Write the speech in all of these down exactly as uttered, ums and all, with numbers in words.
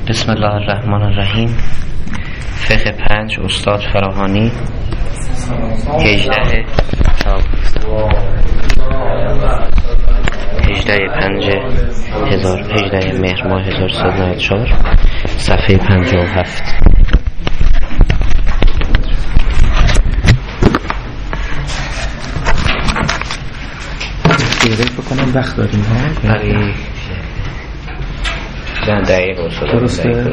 بسم الله الرحمن الرحیم. فقه پنج استاد فراهانی هجده هجده پنج هزار هجده مهر ماه هزار و سیصد و نود و چهار صفحه پنجاه و هفت. دیگه بکنم وقت داریم ها؟ برای نه دقیق استاد درسته؟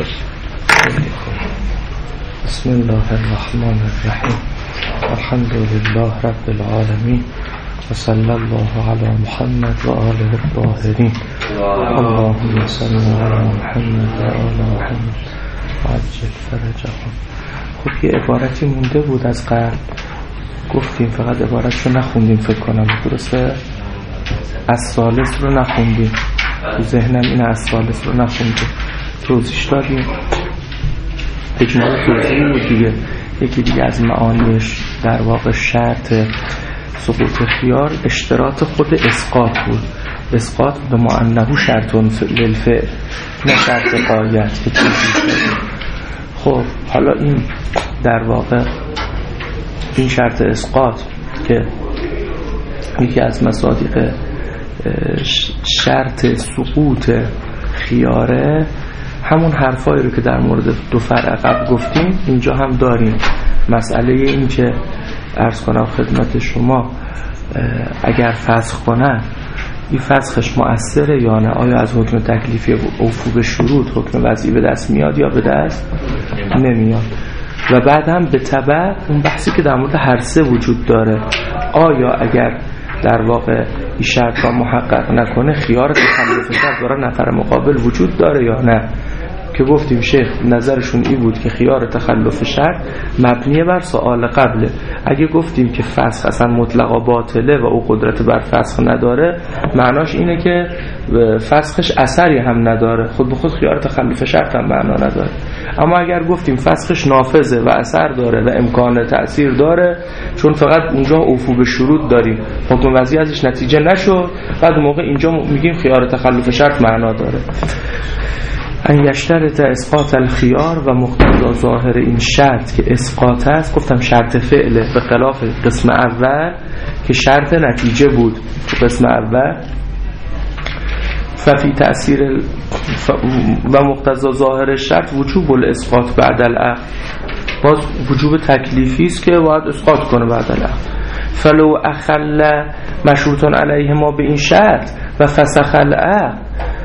بسم الله الرحمن الرحیم. الحمد لله رب العالمین و صلی الله علی محمد و آله الطاهرین. اللهم صل علی محمد و آل محمد و عجل فرجهم. خب یه عبارتی مونده بود از قبل، گفتیم فقط عبارت رو نخوندیم فکر کنم، درسته؟ از ثالث رو نخوندیم، تو ذهنم این از ثالث رو نخوندیم، توضیح دادیم، اجماع توضیح بود دیگه. یکی دیگه از معانیش در واقع شرط سقوط خیار اشتراط خود اسقاط بود. اسقاط به معنه شرط للفعل نه شرط غایت که توضیح دادیم. خب حالا این در واقع این شرط اسقاط که یکی از مصادیق شرط سقوط خیاره، همون حرفایی رو که در مورد دو فرع قبل گفتیم اینجا هم داریم. مسئله این که عرض کنم خدمت شما اگر فسخ کنه این فسخش مؤثره یا نه، آیا از حکم تکلیفی اوفو به شروط حکم وضعی به دست میاد یا به دست نمیاد. و بعد هم به تبع اون بحثی که در مورد هر سه وجود داره، آیا اگر در واقع این شرط را محقق نکنه خیار تخلف شرط برای نفر مقابل وجود داره یا نه، که گفتیم شیخ نظرشون این بود که خیار تخلف شرط مبنیه بر سؤال قبله. اگه گفتیم که فسخ اصلا مطلقا باطله و او قدرت بر فسخ نداره، معناش اینه که فسخش اثری هم نداره، خود به خود خیار تخلف شرط هم معنا نداره. اما اگر گفتیم فسخش نافذه و اثر داره و امکان تأثیر داره، چون فقط اونجا اوفو به شروط داریم، حکم وضعی ازش نتیجه نشد، بعد موقع اینجا میگیم خیار تخلف شرط معنا داره. ان یشترط اسقاط الخیار و مقتضا ظاهر این شرط که اسقاط است، گفتم شرط فعله به خلاف قسم اول که شرط نتیجه بود. قسم اول ففی تأثیر ف... و مقتضا ظاهر شرط وجوب الاسقاط بعد العقد، باز وجوب تکلیفی است که باید اسقاط کنه بعد العقد. فلو اخل مشروطان علیه ما به این شرط و فسخ العقد،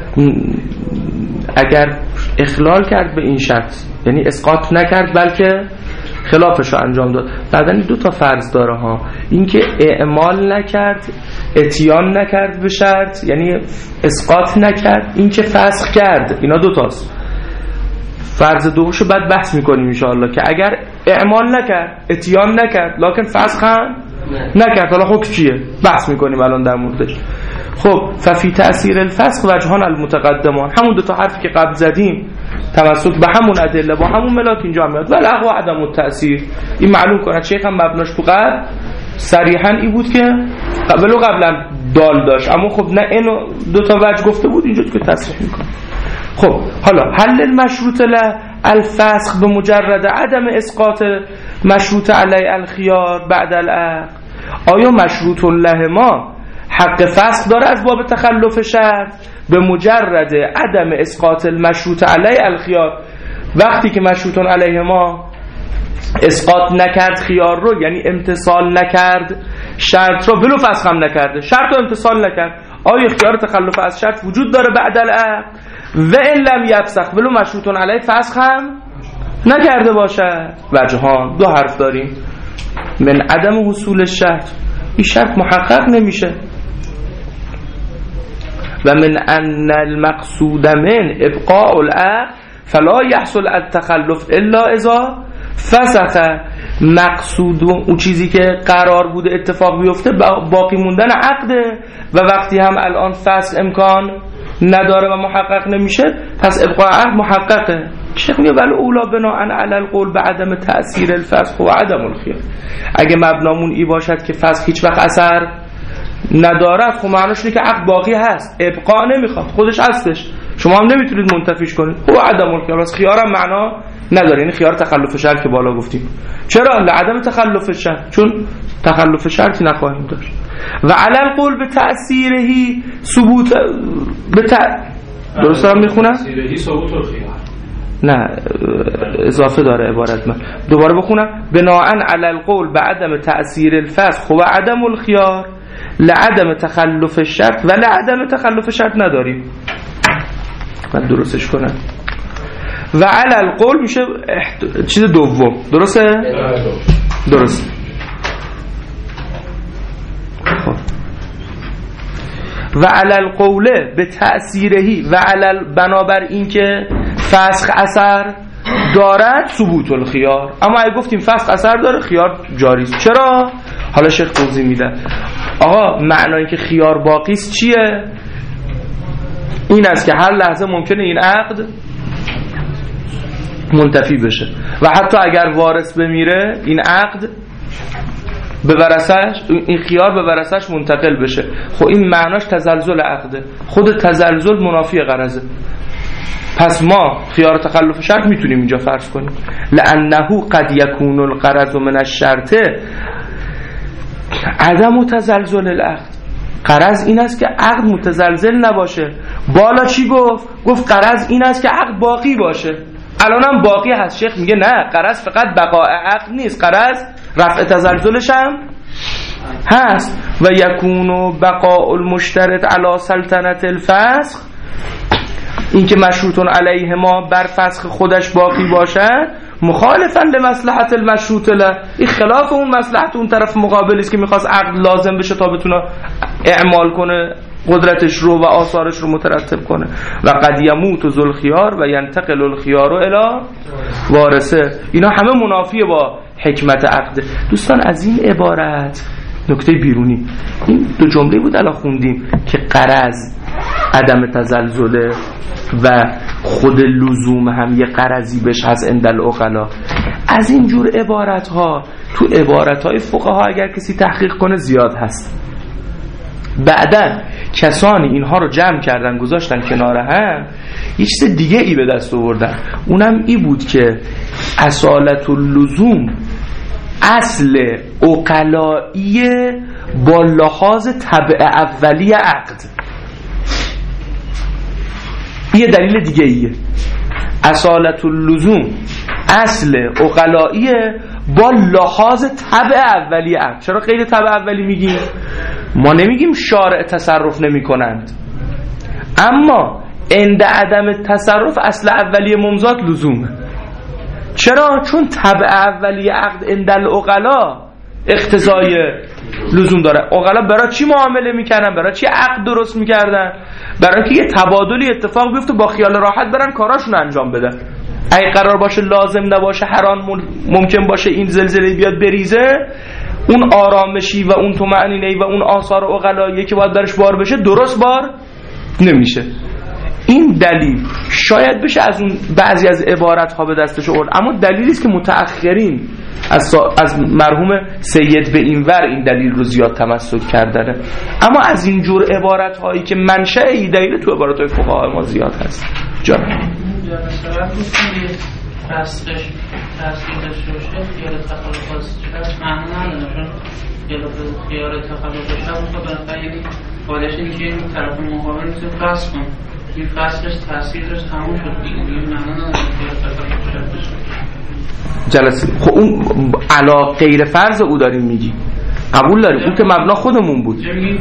اگر اخلال کرد به این شرط یعنی اسقاط نکرد بلکه خلافش رو انجام داد. بعدن دو تا فرض داره ها، این که اعمال نکرد، اتیان نکرد به شرط یعنی اسقاط نکرد، این که فسخ کرد، اینا دو تاست. فرض دومشو بعد بحث میکنیم انشاءالله که اگر اعمال نکرد، اتیان نکرد لکن فسخ هم نکرد، حالا حکم چیه بحث میکنیم الان در موردش. خب ففی تأثیر الفسخ وجهان المتقدمان، همون دو تا حرفی که قبل زدیم تمسک به همون ادله با همون ملاک اینجا میاد. ولی اقوا عدم التأثیر این معلوم کنه. شیخ هم مبناش تو قبل صریحا این بود که ولو قبلا دال داشت، اما خب نه اینو دو تا وجه گفته بود، اینجا که تصریح میکنه. خب حالا حل المشروط له الفسخ به مجرد عدم اسقاط مشروط علی الخیار بعد العقد، آیا مشروط له ما حق فسخ داره از باب تخلف شرط به مجرد عدم اسقاط المشروط علی الخیار؟ وقتی که مشروطون علیه ما اسقاط نکرد خیار رو، یعنی امتصال نکرد شرط رو، ولو فسخ هم نکرده، شرط رو امتصال نکرد، آیا خیار تخلف از شرط وجود داره بعد العقد؟ و ان لم یفسخ ولو مشروطون علیه فسخ هم نکرده باشه. وجهان دو حرف داریم. من عدم حصول شرط، این شرط محقق نمیشه. و من ان المقصود من ابقاء العقد فلا يحصل التخلف الا اذا فسخ. مقصود اون چیزی که قرار بوده اتفاق بیفته باقی موندن عقده، و وقتی هم الان فسخ امکان نداره و محقق نمیشه، پس ابقاء عقد محققه. شیخ میگه ولی اولا بناء علی القول به عدم تأثیر الفسخ و عدم الخیار، اگه مبنامون ای باشد که فسخ هیچ وقت اثر ندارد، خب معناش اینه که عقد باقی هست، ابقاء نمیخواد، خودش هستش، شما هم نمیتونید منتفیش کنید. هو عدم الخیار، بس خیارم معنا نداره، یعنی خیار تخلف شرط که بالا گفتیم. چرا؟ لعدم تخلف شرط، چون تخلف شرطی نخواهیم داشت. و علی القول به تأثیرهی ثبوت به ت... درست دارم میخونم؟ تأثیرهی ثبوت الخیار، نه اضافه داره عبارت من، دوباره بخونم. بناءً علی القول به عدم تأثیر الفسخ و عدم الخیار لعدم تخلف شرط و لعدم تخلف شرط نداریم. من درستش کنم. و علی القول میشه احت... چیز دوم، درسته؟ درست. خب. و علی القول به تأثیرهی و علی بنابر این که فسخ اثر دارد ثبوت الخیار. اما اگه گفتیم فسخ اثر داره خیار جاری است. چرا؟ حالا شیخ توضیح میده. آقا معنی که خیار باقی است چیه؟ این است که هر لحظه ممکنه این عقد منتفی بشه و حتی اگر وارث بمیره این عقد به ورثه‌اش، این خیار به ورثه‌اش منتقل بشه. خب این معناش تزلزل عقده. خود تزلزل منافی غرضه. پس ما خیار تخلف شرط میتونیم اینجا فرض کنیم. لأنه قد یکون الغرض من الشرط عدم تزلزل العقد. غرض این است که عقد متزلزل نباشه. بالا چی گفت؟ گفت غرض این است که عقد باقی باشه. الانم باقی هست. شیخ میگه نه، غرض فقط بقاء عقد نیست، غرض رفع تزلزلش هم هست. و یکون بقاء المشترط علی سلطنت الفسخ، این که مشروطون علیه ما بر فسخ خودش باقی باشد مخالفاً لمصلحت المشروط له، این خلاف اون مصلحت اون طرف مقابلی است که میخواست عقد لازم بشه تا بتونه اعمال کنه قدرتش رو و آثارش رو مترتب کنه. و قد یموت ذو الخیار و ینتقل الخیار الی وارثه. اینا همه منافیه با حکمت عقد. دوستان از این عبارت نکته بیرونی، این دو جمله بود الان خوندیم که غرض عدم تزلزله و خود لزوم هم یه غرضی بهش هست عند العقلا. از این جور عبارت ها تو عبارت های فقها اگر کسی تحقیق کنه زیاد هست. بعدن کسانی اینها رو جمع کردن گذاشتن کنار هم، یه چیز دیگه ای به دست آوردن، اونم ای بود که اصالت اللزوم اصل عقلایی با لحاظ طبع اولی عقد. یه دلیل دیگه ایه. اصالت اللزوم اصل عقلایی با لحاظ طبع اولی عقد. چرا غیر طبع اولی میگیم؟ ما نمیگیم شارع تصرف نمی کنند، اما عند عدم تصرف اصل اولی ممزاد لزومه. چرا؟ چون طبع اولی عقد عند العقلا اقتضای لزوم داره. عقلا برای چی معامله میکردن؟ برای چی عقد درست میکردن؟ برای اینکه یه تبادلی اتفاق بیفته، با خیال راحت برن کاراشون انجام بدن. اگه قرار باشه لازم نباشه، هران ممکن باشه این زلزله بیاد بریزه، اون آرامشی و اون طمأنینه‌ای و اون آثار عقلایی که باید درش بار بشه درست بار نمیشه. این دلیل شاید بشه از اون بعضی از عبارت ها به دستش آورد، اما دلیلی است که متأخرین از از مرحوم سید به این ور این دلیل رو زیاد تمسک کردنه. اما از این جور عبارت هایی که منشأ ایده تو عبارات های فقها ما زیاد هست. جان مثلا گفتیم فسخش تاثیر داشته باشه، خیال تخلف واسه معنی نداره، چون خیال تخلف شب میخواد بنابراین بالش این که این طرف مقابل میشه فسخ کن، این فسخش تاثیر داشت تموم شد دیگه، این معنی نداره خیال تخلف شب داشته جلسه. خب اون علا غیر فرض او داریم میگی، قبول داریم، اون که مبنا خودمون بود.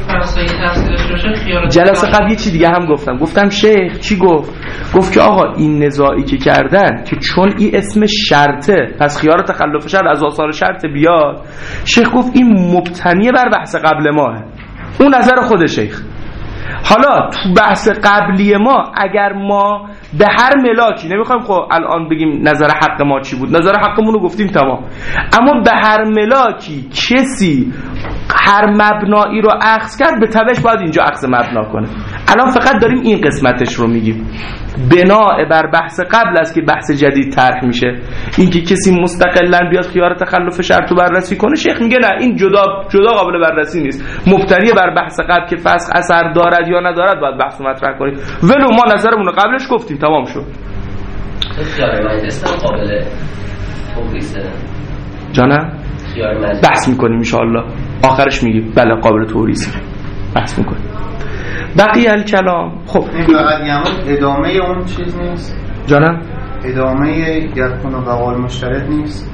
جلسه قبل یه چی دیگه هم گفتم، گفتم شیخ چی گفت؟ گفت که آقا این نزاعی که کردن که چون این اسم شرطه پس خیار تخلف شرط از آثار شرط بیاد، شیخ گفت این مبتنی بر بحث قبل ماه. اون نظر خود شیخ. حالا تو بحث قبلی ما اگر ما به هر ملاکی، نمیخوایم خب الان بگیم نظر حق ما چی بود، نظر حقمون رو گفتیم تمام، اما به هر ملاکی کسی هر مبنایی رو اخذ کرد به تبعش باید اینجا اخذ مبنا کنه. الان فقط داریم این قسمتش رو میگیم، بناء بر بحث قبل است که بحث جدید طرح میشه. اینکه کسی مستقلا بیاد خیار تخلف شرط رو بررسی کنه، شیخ میگه نه، این جدا جدا قابل بررسی نیست، مبتنی بر بحث قبل که فسخ اثر دارد یا ندارد باید بحث مطرح کنیم. ولو ما نظرمون رو قبلش گفتیم، تمام شد. خیار مجلس قابل توریسه جانم بحث میکنیم انشاءالله، آخرش میگیم بله قابل توریسه، بحث میکنیم. بقیه الکلام خب این فقط یعنی ادامه اون چیز نیست جانم، ادامه یکون و بقال مشترک نیست.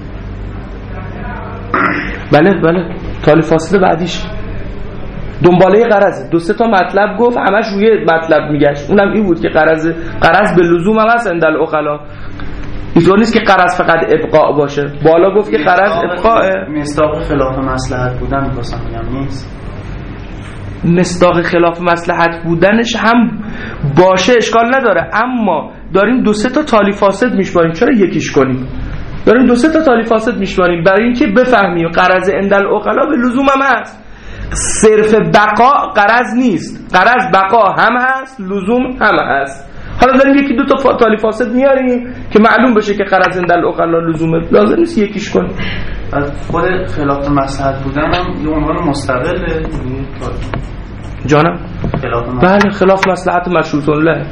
بله بله تالی فاصله بعدیش دنباله قرضه. دو سه تا مطلب گفت، همش روی مطلب میگشت، اونم این بود که قرض قرض به لزوم هم هست عند العقلا، اینطور نیست که قرض فقط ابقاء باشه. بالا گفت که قرض ابقاءه، مصداق خلاف مصلحت بودن می‌خواستم بگم نیست. مصداق خلاف مصلحت بودنش هم باشه اشکال نداره، اما داریم دو سه تا تالی فاسد میشماریم، چرا یکیش کنیم؟ داریم دو سه تا تالی فاسد میشماریم برای اینکه بفهمیم قرض عند العقلا به لزوم هم هست، صرف بقا قرض نیست، قرض بقا هم هست، لزوم هم هست. حالا داریم یکی دو تا تالی فاسد میاریم که معلوم بشه که قرض عند العقلا لزومه، لازم نیست یکیش کنیم. خود خلاف مصلحت بودن هم یه عنوان مستقله جانم؟ خلاف بله خلاف مصلحت مشروط له.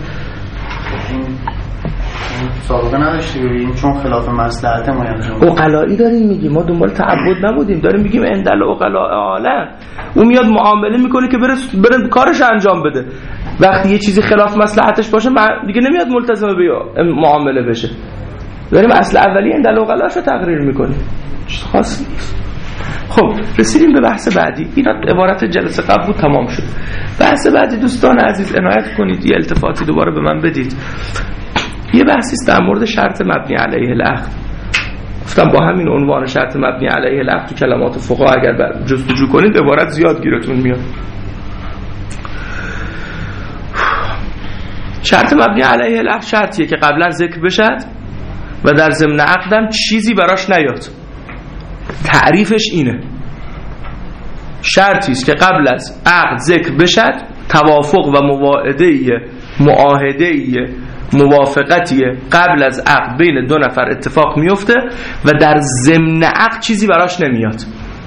سابقه نداشتی ببینیم چون خلاف مصلحت ما انجام عقلایی داریم میگیم، ما دنبال تعبد نبودیم، داریم میگیم عند العقلاء عالم. اون میاد معامله میکنه که بره, بره کارش انجام بده، وقتی یه چیزی خلاف مصلحتش باشه دیگه نمیاد ملتزم به معامله بشه. داریم اصل اولی عند العقلاء رو تقریر میکنیم، چیز خاصی نیست. خب رسیدیم به بحث بعدی. اینا عبارت جلسه قبل بود، تمام شد. بحث بعدی دوستان عزیز عنایت کنید، یه التفاتی دوباره به من بدید. یه بحثی است در مورد شرط مبنی علیه العقد. گفتم با همین عنوان شرط مبنی علیه العقد تو کلمات فقها اگر جستجو کنید عبارت زیاد گیرتون میاد. شرط مبنی علیه العقد شرطیه که قبلا ذکر بشد و در ضمن عقدم چیزی براش نیاد. تعریفش اینه، شرطی است که قبل از عقد ذکر بشد، توافق و مواعده معاهده موافقتی قبل از عقد بین دو نفر اتفاق میفته و در ضمن عقد چیزی براش نمیاد،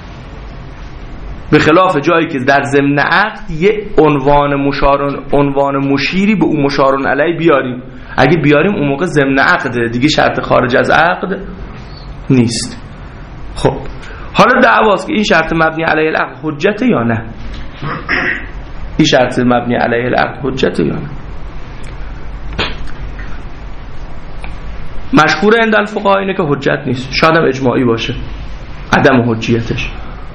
به خلاف جایی که در ضمن عقد یه عنوان مشارون عنوان مشیری به اون مشارون علیه بیاریم. اگه بیاریم اون موقع ضمن عقد دیگه، شرط خارج از عقد نیست. خب حالا دعواست که این شرط مبنی علیه العقد حجته یا نه، این شرط مبنی علیه العقد حجته یا نه. مشهور عند الفقها اینه که حجت نیست، شاید هم اجماعی باشه عدم حجیتش.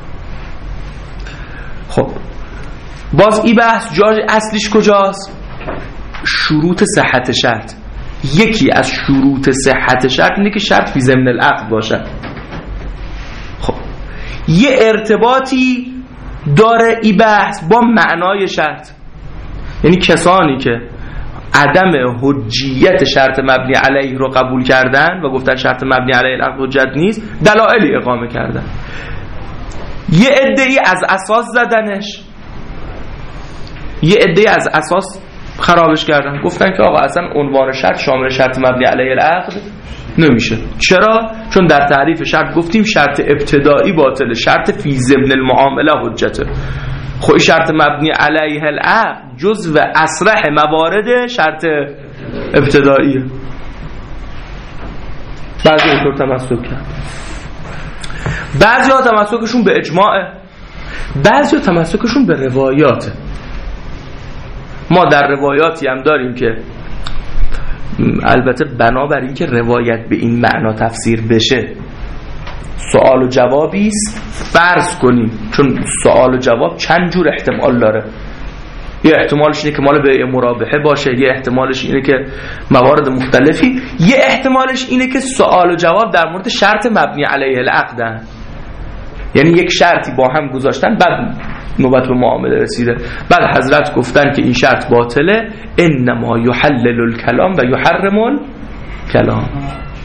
خب باز این بحث جای اصلیش کجاست؟ شروط صحت شرط. یکی از شروط صحت شرط اینه که شرط فی ضمن العقد باشه. خب یه ارتباطی داره این بحث با معنای شرط، یعنی کسانی که عدم حجیت شرط مبنی علیه رو قبول کردن و گفتن شرط مبنی علیه العقد حجت نیست، دلایلی اقامه کردن. یه عده‌ای از اساس زدنش، یه عده‌ای از اساس خرابش کردن، گفتن که آقا اصلا عنوان شرط شامل شرط مبنی علیه العقد نمیشه. چرا؟ چون در تعریف شرط گفتیم شرط ابتدایی باطله، شرط فی ضمن المعامله حجته. خب شرط مبنی علیه العقد جزو اصرح موارد شرط ابتداییه. بعضی اینطور تمسک کرد، بعضی ها تمسکشون به اجماعه، بعضی ها تمسکشون به روایاته. ما در روایاتی هم داریم که البته بنابر این که روایت به این معنا تفسیر بشه سوال و جوابی است، فرض کنیم، چون سوال و جواب چند جور احتمال داره. یه احتمالش اینه که مال به مرابحه باشه، یه احتمالش اینه که موارد مختلفی، یه احتمالش اینه که سوال و جواب در مورد شرط مبنی علیه العقدن، یعنی یک شرطی با هم گذاشتن بعد نوبت به معامله رسیده، بعد حضرت گفتن که این شرط باطله، انما یحلل الکلام و یحرم الکلام.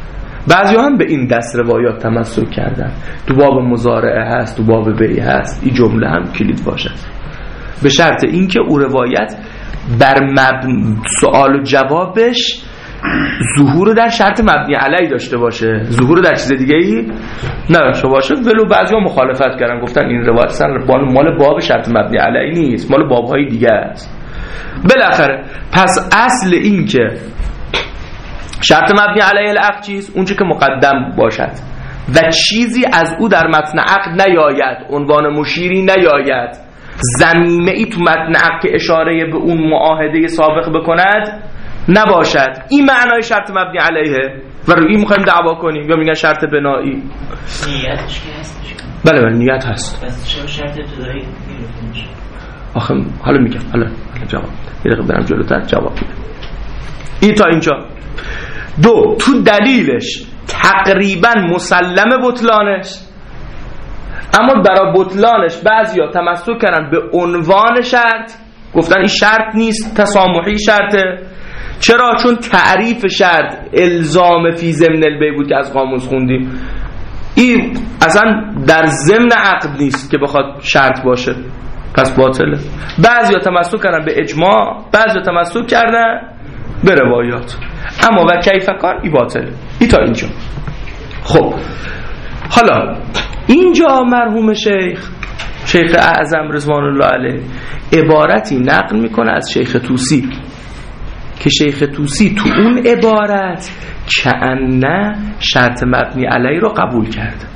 بعضی هم به این دست روایات تمسک کردن. تو باب مضارعه هست، تو باب بیع هست. این جمله هم کلید باشه، به شرط اینکه او روایت بر مبن... سوال و جوابش ظهور در شرط مبنی علی داشته باشه، ظهور در چیز دیگه ای نداشته باشه. ولو بعضی ها مخالفت کردن، گفتن این روایت اصلا مال باب شرط مبنی علی نیست، مال بابهای دیگه است. بالاخره پس اصل این که شرط مبنی علیه العقد چیست؟ اونچه که مقدم باشد و چیزی از او در متن عقد نیاید، عنوان مشیری نیاید، ضمیمه ای تو متن عقد که اشاره به اون معاهده سابق بکند نباشد. این معنای شرط مبنی علیه و روی این میخوایم دعوا کنیم یا میگن شرط بنایی. نیتش که هستش؟ بله بله نیت هست. پس چرا شرط ابتدایی گرفته میشه؟ آخه حالا میگم، حالا جواب یه دقیقه برم جلوتر جواب میدم. این تا اینجا. دو، تو دلیلش تقریبا مسلم بطلانش، اما برای بطلانش بعضیا تمسک کردن به عنوان شرط، گفتن این شرط نیست، تسامحی شرطه. چرا؟ چون تعریف شرط الزام فی ضمن البیع بود که از قاموس خوندیم. این اصلا در ضمن عقد نیست که بخواد شرط باشه، پس باطله. بعضیا تمسک کردن به اجماع، بعضیا تمسک کردن به روایات. اما و کیف کان ای باطل. ای تا اینجا. خب حالا اینجا مرحوم شیخ شیخ اعظم رضوان الله علیه عبارتی نقل میکنه از شیخ طوسی که شیخ طوسی تو اون عبارت کأنه شرط مبنی علیه رو قبول کرد.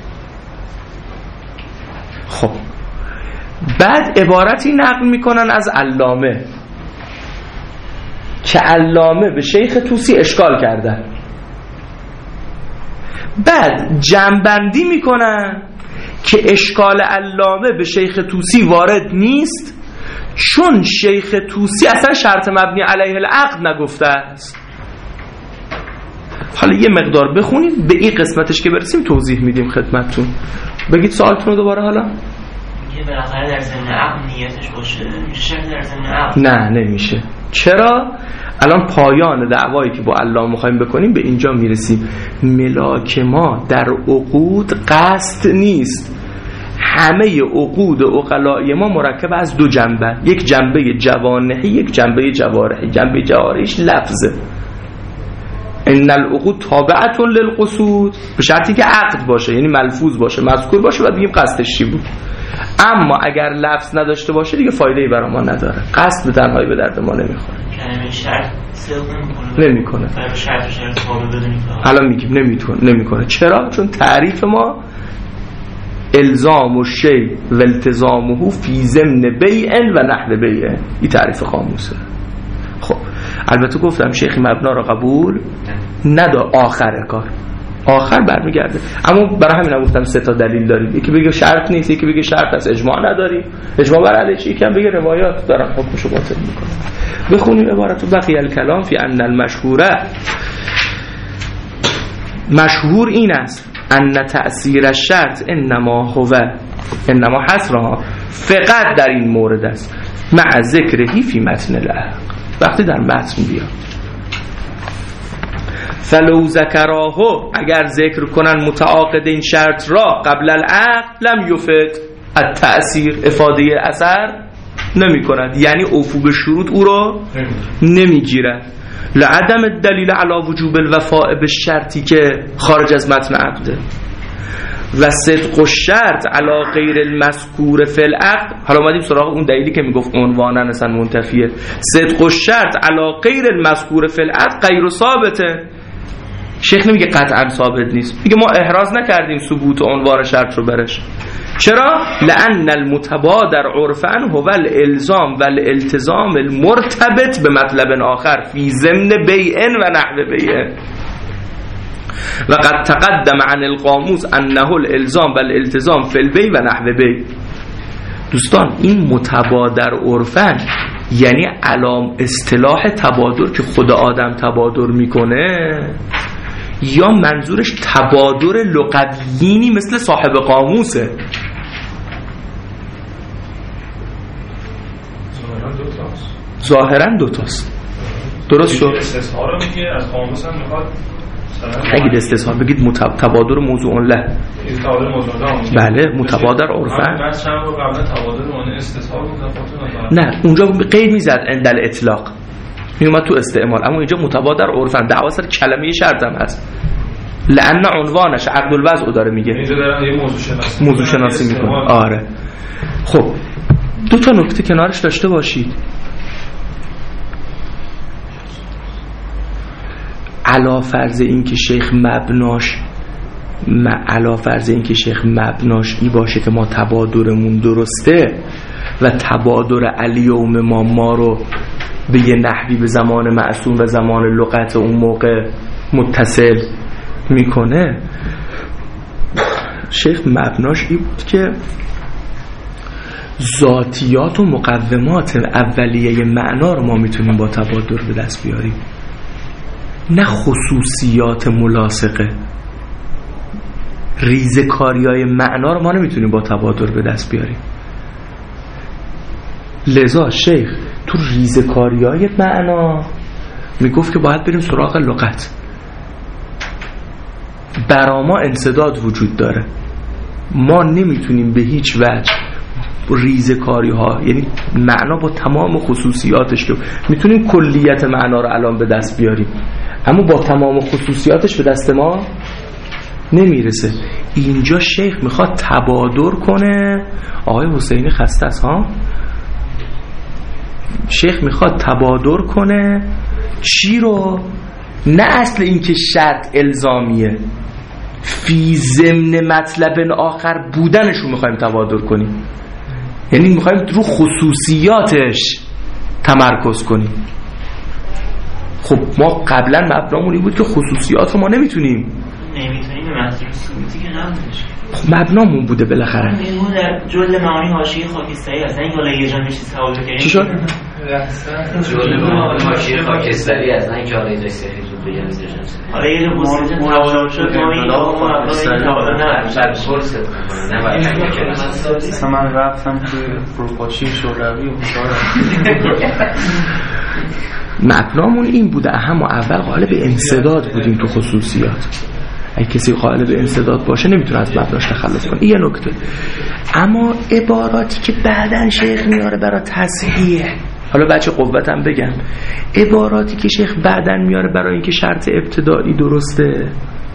خب بعد عبارتی نقل میکنن از علامه که علامه به شیخ طوسی اشکال کردن. بعد جنبندی میکنن که اشکال علامه به شیخ طوسی وارد نیست چون شیخ طوسی اصلا شرط مبنی علیه العقد نگفته است. حالا یه مقدار بخونید، به این قسمتش که برسیم توضیح میدیم خدمتتون. بگید سوالتون رو دوباره. حالا میگه بالاخره در ضمن عقد نیتش باشه، میشه در ضمن عقد؟ نه نمیشه. چرا؟ الان پایان دعوایی که با علامه می‌خوایم بکنیم به اینجا میرسیم. ملاک ما در عقود قصد نیست. همه عقود عقلای ما مرکب از دو جنبه، یک جنبه جوانحی، یک جنبه جوارحی. جنبه جوارحیش لفظه، ان العقود تابعه للقصود، به شرطی که عقد باشه، یعنی ملفوظ باشه، مذکور باشه، بعد بگیم قصدش چی بود. اما اگر لفظ نداشته باشه دیگه فایده‌ای برای ما نداره. قصد به تنهایی به درد ما نمیخوره. یعنی شرط صدق نمیکنه. نمیکنه. شرط شرط ثابت بدونید. حالا میگیم نمیتونه نمیکنه. چرا؟ چون تعریف ما الزام الشیء و التزامه فی ضمن بیع و نحو بیع. این تعریف قاموسه. خب البته گفتم شیخی مبنا را قبول نداره آخر کار، آخر برمیگرده. اما برای همین هم گفتم سه تا دلیل داریم، یکی بگه شرط نیست، یکی بگه شرط است، اجماع نداری، اجماع بر علیه چی، یکی هم بگه روایات دارن حکمشو باطل میکنه. بخونیم عبارتو بقیه الکلام فی ان المشهوره. مشهور این است ان تأثیر الشرط انما هو انما حصرها فقط در این مورد است مع ذکرهی فی متن العقد، وقتی در متن بیاد. فلو ذکراهو، اگر ذکر کنن متعاقد این شرط را قبل العقد لم یفد التأثیر، افاده اثر نمی کند، یعنی اوفو به شروط او را نمی گیرد. لعدم الدلیل علی وجوب الوفاء به شرطی که خارج از متن عقده و صدق الشرط علی غیر المذکور فی العقد. حالا اومدیم سراغ اون دلیلی که میگفت عنوانا اصلا منتفیه. صدق الشرط علی غیر المذکور فی العقد غیر ثابته. شیخ نمیگه قطعا ثابت نیست، میگه ما احراز نکردیم ثبوت عنوان شرط رو برش. چرا؟ لأن المتبادر عرفاً هو الالزام و الالتزام المرتبط به مطلب آخر فی ضمن بیع و نحو بیع و قد تقدم عن القاموس انه الالزام و الالتزام فی البیع و نحو بیع. دوستان این متبادر عرفاً یعنی علام اصطلاح تبادر که خود آدم تبادر میکنه، یا منظورش تبادر لغویینی مثل صاحب قاموسه. ظاهرا دوتاست. ظاهرا دوتاست. درست شد. استثناء رو میگه از قاموس هم میخواد نگید استصحاب، بگید متب... تبادر موضوع له. تبادر موضوع له. بله متبادر عرفا. من چند بار قبلا تبادر اون استصحاب بود. نه اونجا قید میزد اندل اطلاق میومد تو استعمال، اما اینجا متبادر عرفا دعوا سر کلمه شرط هم هست. لأن عنوانش عقد الوضع داره میگه. اینجا دارن یه موضوع شناسی موضوع شناسی میکنه. آره. خب دو تا نکته کنارش داشته باشید. علا فرض این که شیخ مبناش علا فرض این که شیخ مبناش ای باشه که ما تبادرمون درسته و تبادر الیوم ما ما رو به یه نحوی به زمان معصوم و زمان لغت اون موقع متصل میکنه. شیخ مبناش ای بود که ذاتیات و مقومات اولیه معنا رو ما میتونیم با تبادر به دست بیاریم، نه خصوصیات ملاصقه. ریزکاریای معنا رو ما نمیتونیم با تبادر به دست بیاریم. لذا شیخ تو ریزکاریای معنا میگفت که باید بریم سراغ لغت. برا ما انسداد وجود داره، ما نمیتونیم به هیچ وجه ریزکاری ها، یعنی معنا با تمام خصوصیاتش که میتونیم کلیت معنا رو الان به دست بیاریم، اما با تمام خصوصیاتش به دست ما نمیرسه. اینجا شیخ میخواد تبادر کنه. آقای حسینی خسته است ها. شیخ میخواد تبادر کنه چی رو؟ نه اصل این که شرط الزامیه، فی ضمن مطلب آخر بودنش رو میخوایم تبادر کنیم، یعنی میخوایم رو خصوصیاتش تمرکز کنیم. خب ما قبلا مبنامون این بود که خصوصیات رو ما نمیتونیم نمیتونیم به مطلب ثبوتی که نبودش. خب مبنامون بوده بالاخره. این بود در جل معانی حاشیه خاکستری هست، این حالا یه جا میشه تبادر کردیم. چی شد؟ جل معانی حاشیه خاکستری هست، نه اینکه حالا یه جای سفید بود بگم زیرش هست. حالا یه جا بسیجه تبادر شد ما این مبنای تبادر نه بعد فرصت کنه، نه باید فکر کنه. اصلا من رفتم توی فروپاشی شوروی و مبنامون این بوده. اهم و اول قالب انسداد بودیم تو خصوصیات. اگه کسی قائل به انسداد باشه نمیتونه از مبناش تخلص کنه. این یه نکته. اما عباراتی که بعدن شیخ میاره برای تصحیح، حالا بچه قوتم بگم، عباراتی که شیخ بعدن میاره برای اینکه شرط ابتدایی درسته،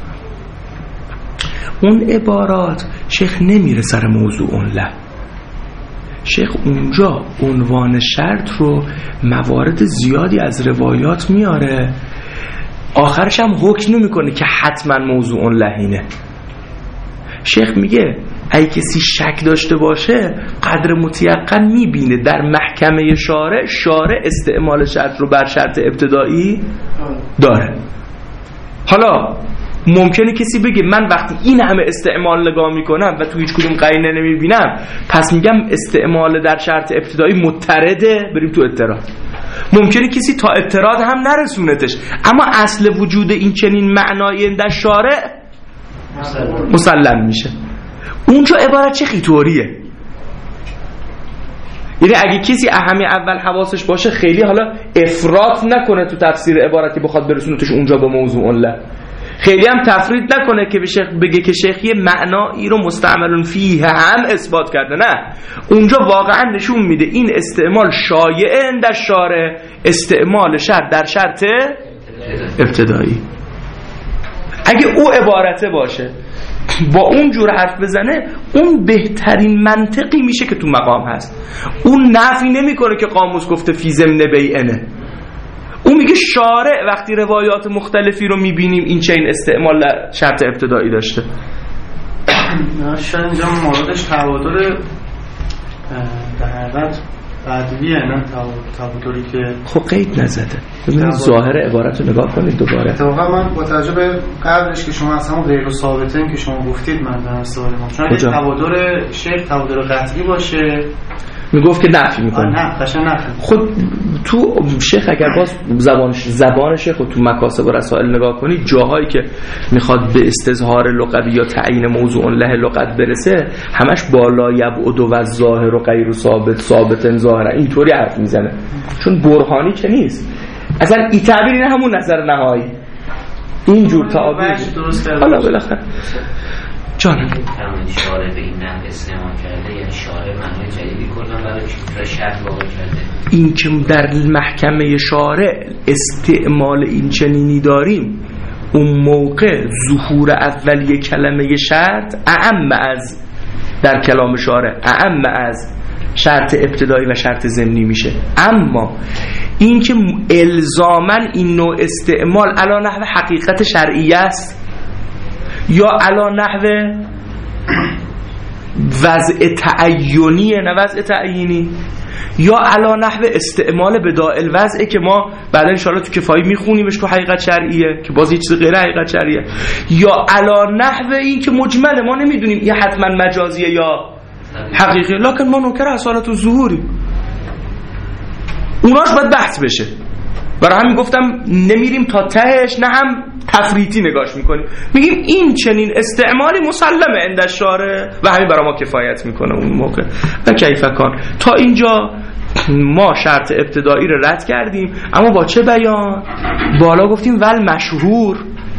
اون عبارات شیخ نمیره سر موضوع له. شیخ اونجا عنوان شرط رو موارد زیادی از روایات میاره، آخرش هم حکم نمیکنه که حتما موضوع لهینه. شیخ میگه اگه کسی شک داشته باشه قدر متیقن میبینه در محکمه شارع، شارع استعمال شرط رو بر شرط ابتدایی داره. حالا ممکنه کسی بگه من وقتی این همه استعمال نگاه میکنم و تو هیچ کدوم قرینه نمیبینم پس میگم استعمال در شرط ابتدایی مضطرده، بریم تو اضطراد. ممکنه کسی تا اضطراد هم نرسونتش، اما اصل وجود این چنین معنایی در شارع مسلم میشه. اونجا عبارت چه خیطوریه؟ یعنی اگه کسی اهمی اول حواسش باشه خیلی حالا افراط نکنه تو تفسیر عبارتی بخواد برسونتش اونجا به موضوع له، خیلی هم تفرید نکنه که به شیخ بگه که شیخ یه معنایی رو مستعملون فیه هم اثبات کرده. نه، اونجا واقعا نشون میده این استعمال شایعه در شارع، استعمال شرط در شرط ابتدایی. اگه او عبارته باشه با اون جور حرف بزنه، اون بهترین منطقی میشه که تو مقام هست. اون نفی نمیکنه که قاموس گفته فی ضمن بیعنه، اون میگه شارع وقتی روایات مختلفی رو میبینیم این چه این استعمال شرط ابتدایی داشته. شاید اینجا موردش تبادر در حقیقت بدویه، نه تبادری که خب قید نزده. ببینید ظاهر عبارت رو نگاه کنید دوباره. اتفاقا من با توجه به قبلش که شما از همون غیر ثابتین که شما گفتید من دارم استفاده می‌کنم، چون اگه تبادر شیخ تبادر قطعی باشه میگفت که نفی میکنه. نه قشنگ نفی. خود تو شیخ اگر باز زبانش زبان شیخ و تو مکاسب و رسائل نگاه کنید، جاهایی که میخواد به استظهار لغوی یا تعیین موضوع له لغت برسه همش بالا یبعد و ظاهر و غیر ثابت ثابت ظاهر اینطوری حرف میزنه، چون برهانی که نیست اصلا. این تعبیر این همون نظر نهایی، اینجور تعابیر حالا بالاخره جانم فرمایید شارع به این نحو استعمال کرده، یعنی شارع معنای جدیدی کردن برای چیز شرط واقع کرده. این که در محکمه شارع استعمال این چنینی داریم، اون موقع ظهور اولیه کلمه شرط اعم از در کلام شارع اعم از شرط ابتدایی و شرط ضمنی میشه. اما این که الزاماً این نوع استعمال علی نحو حقیقت شرعیه است یا علی نحو وضع تعینیه نه وضع تعیینی، یا علی نحو استعمال بداء الوضع که ما بعدا ان شاءالله تو کفایی میخونیمش تو حقیقت شرعیه که باز یه چیز غیر حقیقت شرعیه، یا علی نحو این که مجمله ما نمیدونیم یه حتما مجازیه یا حقیقی، لکن ما نوکر اصالت و ظهوری اوناش باید بحث بشه. برای همین گفتم نمیریم تا تهش، نه هم تفریطی نگاش میکنیم، میگیم این چنین استعمالی مسلمه عند الشارع و همین برای ما کفایت میکنه اون موقع. و کیف کان تا اینجا ما شرط ابتدایی رو رد کردیم، اما با چه بیان؟ بالا گفتیم ول مشهور،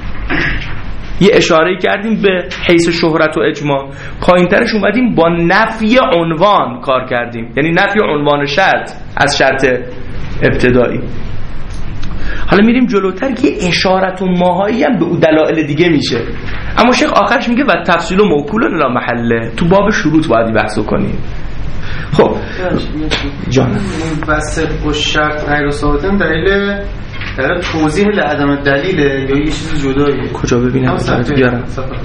یه اشاره کردیم به حیث شهرت و اجماع، پایینترش اومدیم با نفی عنوان کار کردیم، یعنی نفی عنوان شرط از شرط ابتدایی. حالا میریم جلوتر که اشارت و ماهایی هم به اون دلایل دیگه میشه، اما شیخ آخرش میگه و تفصیل و موکول الی محله، تو باب شروط باید بحث کنیم. خب جان بس و شرط غیر ثابتن دلیل در توضیح لعدم دلیل یا یه چیز جداییه؟ کجا ببینم بیارم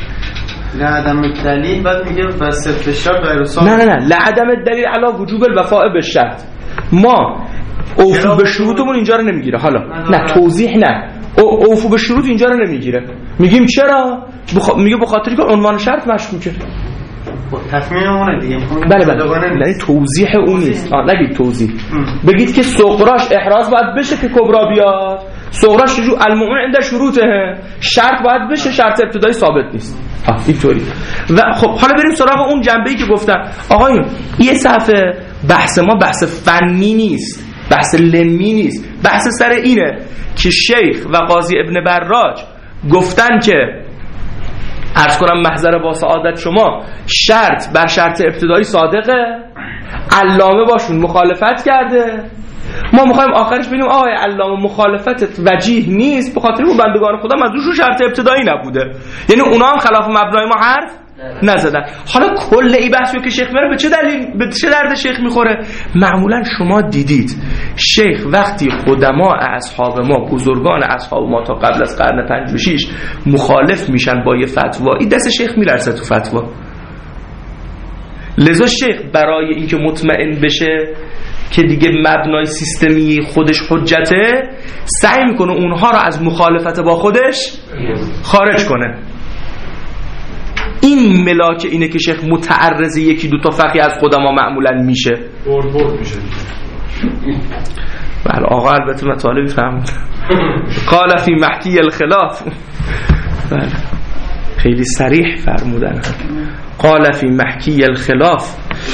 لعدم دلیل بعد میگه بس و شرط غیر ثابت. نه نه نه لعدم دلیل علی وجوب الوفاء بالشرط، ما اوفو به شروطمون اینجا رو نمیگیره. حالا نه توضیح نه، اوفو به شروط اینجا رو نمیگیره. میگیم چرا؟ بخ... میگه به خاطری که عنوان شرط مشکوکه. تصمیم اونه دیگه. بله بله نه توضیح اون نیست. آ نگید توضیح. بگید که صغراش احراز باید بشه که کبرا بیاد. صغراش جو المؤمن عند شروطه، شرط باید بشه، شرط ابتدایی ثابت نیست. ها اینطوری. و خب حالا بریم سراغ اون جنبه‌ای که گفتم. آقایون یه صفحه بحث ما بحث فنی نیست، بحث لمی نیست، بحث سر اینه که شیخ و قاضی ابن براج گفتن که عرض کنم محضر با سعادت شما شرط بر شرط ابتدایی صادقه، علامه باشون مخالفت کرده، ما میخوایم آخرش ببینیم آقای علامه مخالفتت وجیه نیست به خاطر اون بندگان خدا منظورشون شرط ابتدایی نبوده، یعنی اونا هم خلاف مبنای ما حرف نزدن. حالا کل این بحثو که شیخ میاره به چه دلیل به چه درد شیخ میخوره؟ معمولا شما دیدید شیخ وقتی قدما اصحاب ما بزرگان اصحاب ما تا قبل از قرن پنج و شش مخالف میشن با یه فتوا، این دست شیخ میرسه تو فتوا. لذا شیخ برای اینکه مطمئن بشه که دیگه مبنای سیستمی خودش حجته، سعی میکنه اونها رو از مخالفت با خودش خارج کنه. این ملاک اینه که شیخ متعرض یکی دو تا فقیه از قدما معمولا میشه. برد برد میشه. بله آقا البته مطالبی فهمید. قال فی محکی الخلاف، بله خیلی صریح فرمودن. قال فی محکی الخلاف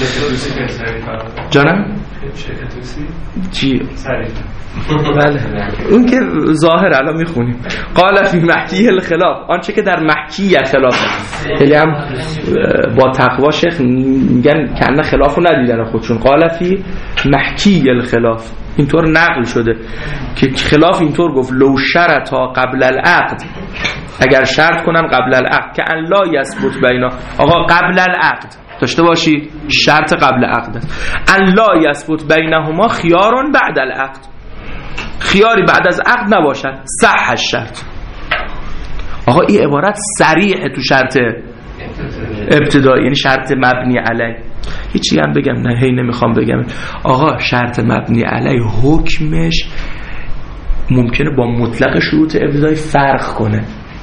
جانم چی؟ بله اون که ظاهر الان میخونیم. قال فی محکی الخلاف، آنچه که در محکی خلافه، خیلی هم با تقوا شیخ میگن که انه خلافو ندیدن خودشون. قال فی محکی الخلاف اینطور نقل شده که خلاف اینطور گفت لو شرطا قبل العقد، اگر شرط کنن قبل العقد که ان لا یثبت بینا، آقا قبل العقد داشته باشی شرط قبل عقد، ان لا یثبت بینهما خیار بعد العقد، خیاری بعد از عقد نباشد صح الشرط. آقا این عبارت صریح تو شرط ابتدایی، یعنی شرط مبنی علیه. هیچی هم بگم نه هی نمیخوام بگم. آقا شرط مبنی علیه حکمش ممکنه با مطلق شروط ابتدایی فرق کنه.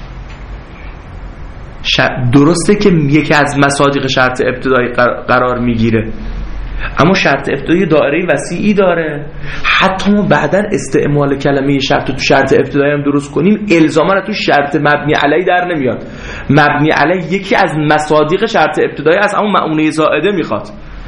درسته که یکی از مصادیق شرط ابتدایی قرار میگیره، اما شرط ابتدایی دایره وسیعی داره. حتی ما بعداً استعمال کلمه شرط تو شرط ابتدایی هم درست کنیم الزاما تو شرط مبنی علی در نمیاد. مبنی علی یکی از مصادیق شرط ابتدایی از اما معنونه زائده میخواد.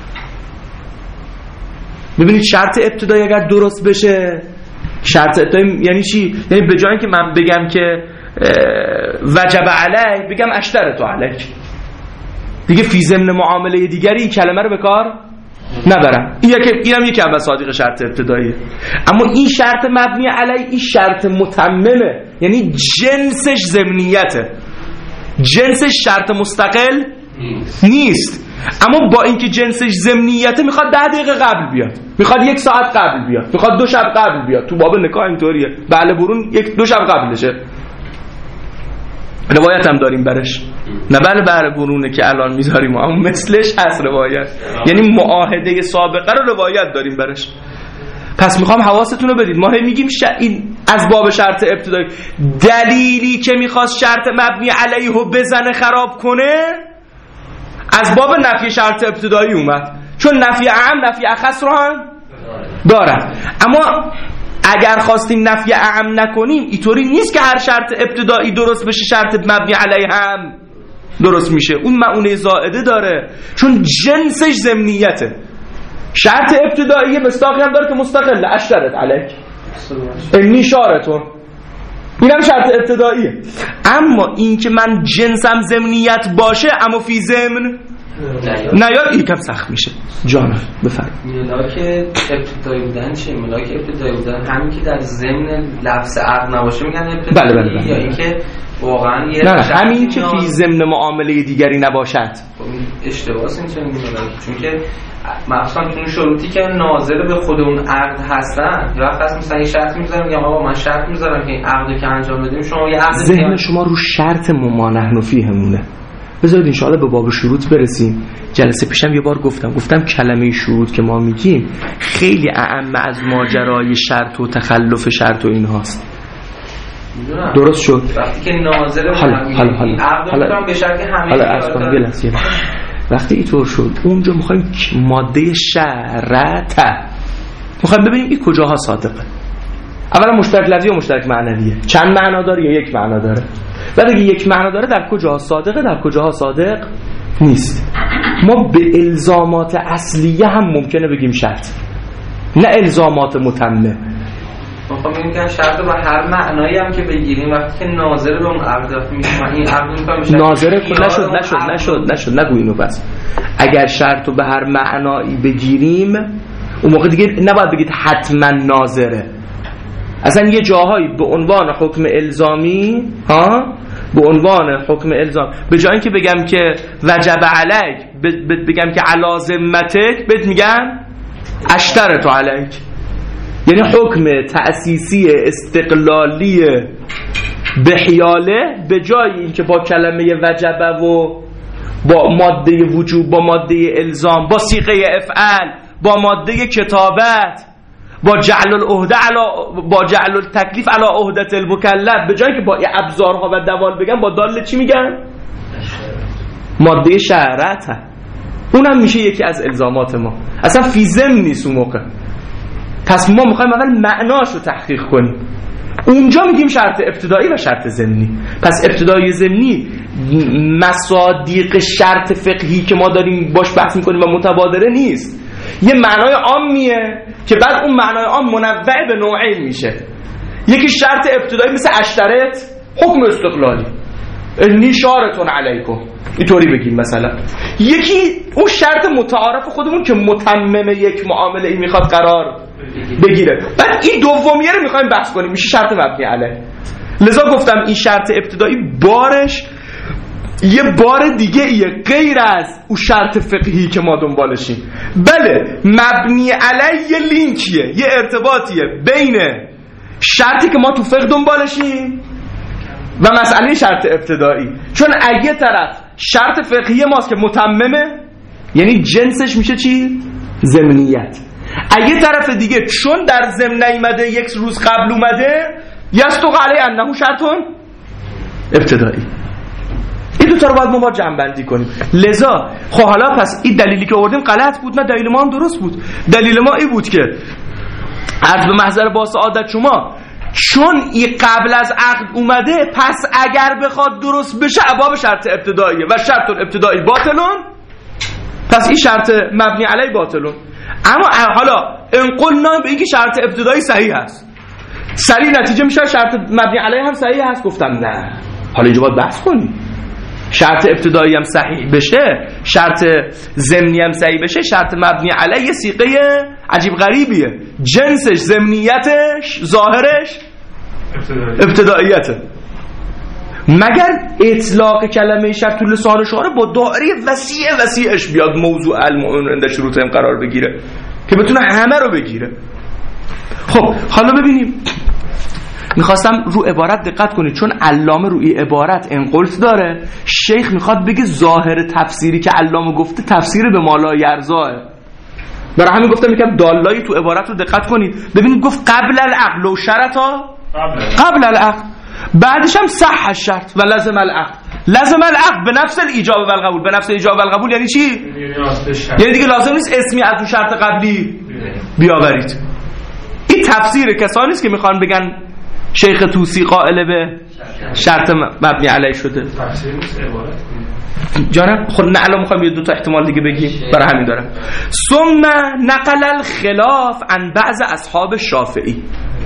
ببینید شرط ابتدایی اگر درست بشه، شرط ابتدایی یعنی چی؟ یعنی به جای اینکه من بگم که وجب علیک بگم اشترط علیک، دیگه فی ضمن معامله دیگری این کلمه رو به کار نبرم. این یکی اینم یکی از مصادیق شرط ابتداییه. اما این شرط مبنی علی این شرط متممه، یعنی جنسش ضمنیته، جنسش شرط مستقل نیست. اما با اینکه جنسش ضمنیته میخواد ده دقیقه قبل بیاد، میخواد یک ساعت قبل بیاد، میخواد دو شب قبل بیاد. تو باب نکاح اینطوریه، بله برون یک دو شب قبلشه. روایت هم داریم برش، نه بله بله برونه که الان میذاریم، اما مثلش هست روایت، یعنی معاهده سابقه رو روایت داریم برش. پس میخوام حواستون رو بدید، ما هی میگیم ش... این از باب شرط ابتدایی، دلیلی که میخواست شرط مبنی علیه رو بزنه خراب کنه از باب نفی شرط ابتدایی اومد، چون نفی اعم نفی اخص رو هم دارن. اما اگر خواستیم نفی اعم نکنیم اینطوری نیست که هر شرط ابتدایی درست بشه شرط مبنی علیه هم درست میشه، اون معنی زائده داره چون جنسش ضمنیته. شرط ابتدایی مصداقی هم داره که مستقله، اشترط علیک انی شارتون، اینم شرط ابتداییه. اما این که من جنسم ضمنیت باشه اما فی ضمن نیاد این کم سخت میشه. جانم بفرم. ملاک ابتدایی بودن چیه؟ ملاک ابتدایی بودن همین که در ضمن لفظ عقد نباشه میگن ابتدایی، بله بله بله. یا اینکه واقعا یه نه نه همین که فی ضمن معامله دیگری نباشد اشتباهه این چنین ملاک، چون که مثلا تو شروطی که ناظر به خود اون عقد هستن یا وقتی مثلا یه شرط میذارم میگم آقا من شرط میذارم که این عقدو که انجام بدیم شما یه عقد ذهن شما رو شرط ممانع نفیهمونه. بذارید انشاءالله به باب شروط برسیم. جلسه پیشم یه بار گفتم گفتم کلمه شروط که ما میگیم خیلی اعم از ماجرای شرط و تخلف شرط و این هاست. درست شد؟ وقتی که ناظر حالا حالا حالا حالا به شرط همه حالا از کنم یه لحظه وقتی اینطور شد اونجا میخوایم ماده شرط میخوایم ببینیم این کجاها صادقه. اولا مشترک لفظی و مشترک معنویه، چند معنا داره یا یک معنا داره؟ بعد اگه یک معنا داره در کجاها صادقه در کجاها صادق نیست. ما به الزامات اصلیه هم ممکنه بگیم شرط، نه الزامات متمه. ما میگیم که شرط با هر معنایی هم که بگیریم وقتی که ناظر به اون عقد میشه این عقد میکنه ناظر نشد نشد نشد نشد نگو اینو. بس اگر شرط رو به هر معنایی بگیریم اون موقع دیگه نباید بگید حتما ناظره. اصلا یه جاهایی به عنوان حکم الزامی ها به عنوان حکم الزام به جای اینکه بگم که وجب علیک بگم که علی ذمتک بهت میگم اشترط علیک، یعنی حکم تأسیسی استقلالی بحیاله به جای اینکه با کلمه وجبه و با ماده وجوب با ماده الزام با صیغه افعال با ماده کتابت با جعل العهده علی با جعل التکلیف علی عهده المکلف به جای که با ابزارها و دوال بگم با دال چی میگن؟ ماده شرط. اونم میشه یکی از الزامات ما، اصلا فی ضمن نیست اون موقع. پس ما میخوایم اول معناش رو تحقیق کنیم، اونجا میگیم شرط ابتدایی و شرط ضمنی. پس ابتدایی ضمنی مصادیق شرط فقهی که ما داریم باش بحث میکنیم و متبادره نیست، یه معنای عامیه که بعد اون معنای عام منوع به نوعین میشه. یکی شرط ابتدایی مثل اشترط حکم استقلالی انی شارتون علیکم اینطوری بگیم مثلا. یکی اون شرط متعارف خودمون که متمم یک معامله ای میخواد قرار بگیره. بعد این دومیه رو میخوایم بحث کنیم میشه شرط مبنی علیه. لذا گفتم این شرط ابتدایی بارش یه بار دیگه ایه غیر از اون شرط فقهی که ما دنبالشیم. بله مبنی علیه یه لینکیه، یه ارتباطیه بین شرطی که ما تو فقه دنبالشیم و مسئله شرط ابتدایی. چون اگه طرف شرط فقهی ماست که متممه یعنی جنسش میشه چی؟ ضمنیت. اگه طرف دیگه چون در ضمن نیامده یک روز قبل اومده یستوق علی انه شرطون ابتدایی. این دو تا رو باید ما با جمع بندی کنیم. لذا خب حالا پس این دلیلی که آوردیم غلط بود؟ نه دلیل ما هم درست بود. دلیل ما این بود که عرض به محضر با سعادت شما چون این قبل از عقد اومده پس اگر بخواد درست بشه ابواب شرط ابتداییه و شرط ابتدایی باطلون، پس این شرط مبنی علی باطلون. اما حالا ان قلنا به اینکه شرط ابتدایی صحیح است سریع نتیجه میشه شرط مبنی علیه هم صحیح هست. گفتم نه، حالا اینجا باید بحث کنیم. شرط ابتدایی هم صحیح بشه، شرط ضمنی هم صحیح بشه، شرط مبنی علیه صیغه عجیب غریبیه، جنسش، ضمنیتش، ظاهرش ابتداییته. مگر اطلاق کلمه شرط تو لسان شعار با دایره وسیع وسیعش بیاد موضوع المؤمن عند شروطهم قرار بگیره که بتونه همه رو بگیره. خب حالا ببینیم، میخواستم رو عبارت دقت کنید چون علامه روی عبارت انقلت داره. شیخ میخواد بگه ظاهر تفسیری که علامه گفته تفسیر به مالا یرزاه، برای همین گفتم یکم دالایی تو عبارت رو دقت کنید. ببینید گفت قبل العقل و شرطا قبل العقل، بعدش هم صح الشرط و لازم العقل. لازم العقل به نفس الایجاب و القبول. به نفس الایجاب و القبول یعنی چی؟ یعنی دیگه لازم نیست اسمی از اون شرط قبلی بیاورید. این تفسیر کسانی است که میخوان بگن شیخ طوسی قائل به شرط مبنی علیه شده. جانم خود نه الان میخوام یه دو تا احتمال دیگه بگیم، برای همین دارم. ثم نقل الخلاف عن بعض اصحاب شافعی،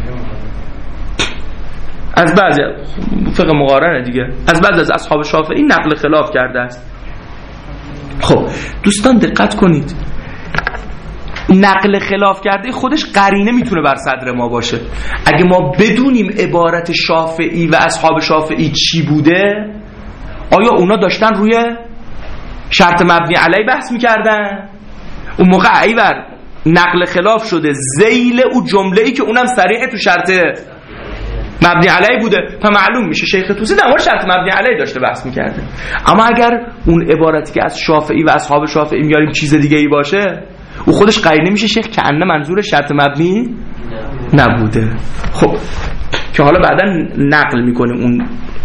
از بعضی فقه مقارنه دیگه، از بعضی از اصحاب شافعی نقل خلاف کرده است. خب دوستان دقت کنید، نقل خلاف کرده خودش قرینه میتونه بر صدر ما باشه. اگه ما بدونیم عبارت شافعی و اصحاب شافعی چی بوده، آیا اونا داشتن روی شرط مبنی علیه بحث میکردن؟ اون موقع ایور نقل خلاف شده ذیل او جمله‌ای که اونم صریح تو شرط مبنی علیه بوده، تا معلوم میشه شیخ طوسی در مورد شرط مبنی علیه داشته بحث میکرده. اما اگر اون عبارتی که از شافعی و اصحاب شافعی میاریم چیز دیگه ای باشه، او خودش قرینه میشه شیخ که انه منظور شرط مبنی نبوده. خب که حالا بعدا نقل میکنه اون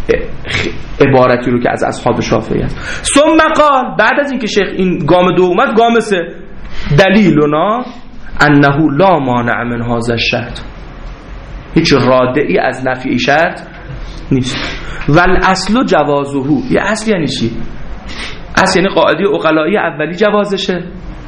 عبارتی رو که از اصحاب شافعی است. ثم قال، بعد از اینکه شیخ این گام دو اومد، گام سه، دلیلنا انه لا مانع من هذا الشرط، هیچ رادعی از نفی شرط نیست. والاصل جوازه، یه اصل یعنی چی؟ اصل یعنی قاعده عقلایی اولی جوازشه.